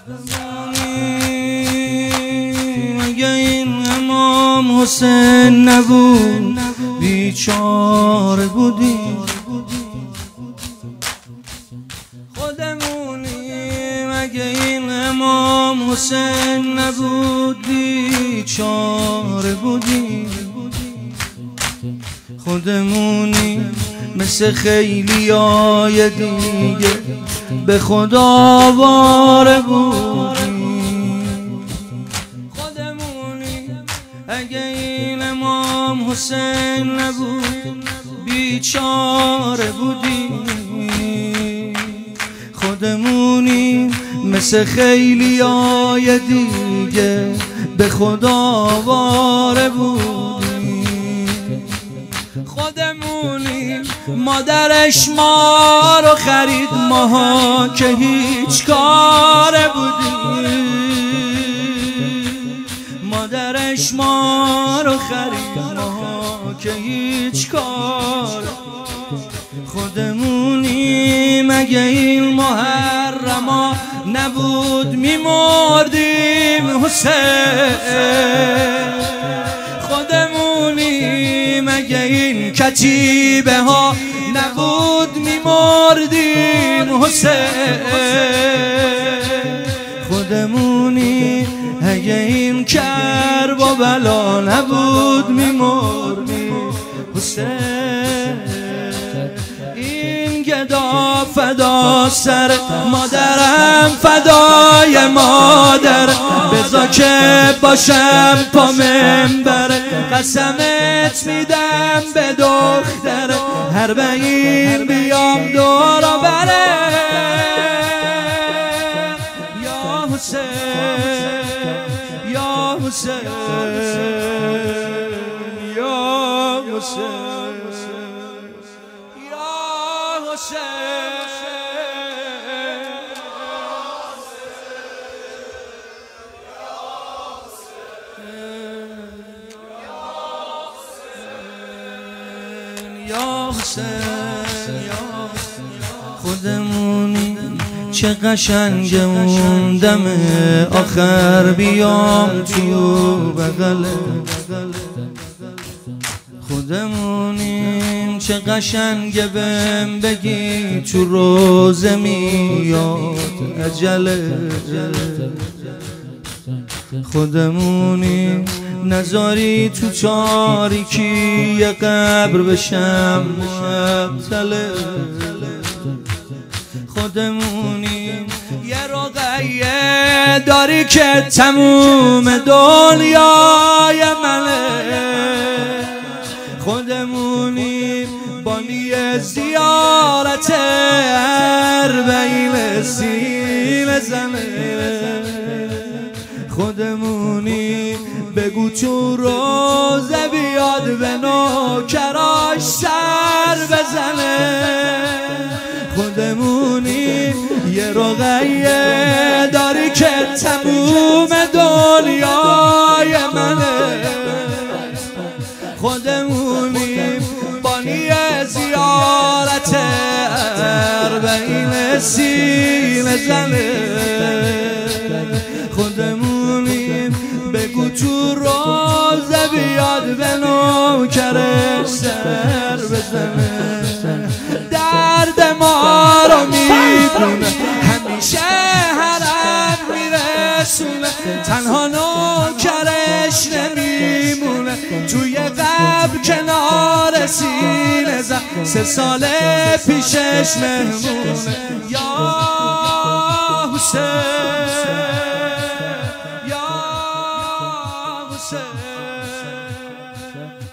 اگه این امام حسین نبود بیچاره بودیم. خودمونیم اگه این امام حسین نبود بیچاره بودیم. خودمونیم مثل خیلیای دیگه به خدا واره بودیم. خودمونیم اگه این امام حسین نبود بیچاره بودیم. خودمونیم مثل خیلیای دیگه به خدا واره بودیم. خودمونیم مادرش ما رو خرید، ماها که هیچ کاره بودیم. مادرش ما رو خرید، ماها که هیچ کاره. خودمونیم اگه این محرما نبود میمردیم حسین. خودمونیم اگه این کتیبه ها نبود میمردیم حسین. خودمونیم اگه این کرب و بلا نبود میمردیم حسین. این گدا فدا سر مادرم، فدای مادر، بذار که باشم پا منبر. قسمت میدم به دختر، هر بگیر بیام دور و بره. یا حسین یا حسین یا حسین یا حسین. خودمونی چه قشنگ اون دم آخر بیام تو بغل. خودمونیم چه قشنگ بهم بگی تو روزه میاد اجله. خودمونیم نذاری تو تاریکی قبر بشم معطله. خودمونیم یه رقیه داری که تموم دنیای منه. خودمونیم بانی زیارت اربعین سیل زنه. خودمونیم بگو تو روزه بیاد به نوکراش سر بزنه. خودمونیم یه رقیه داری که تموم دنیای منه. خودمونیم بانی زیارت اربعین سیل زنه. خودمونیم بگو تو روزه بیاد به نوکرش سر بزنه. درد ما رو میدونه همیشه حرم میرسونه. تنها نوکرش نمیمونه توی قبر کنار سینه زن. 3 سال پیشش مهمونه. یا حسین یا حسین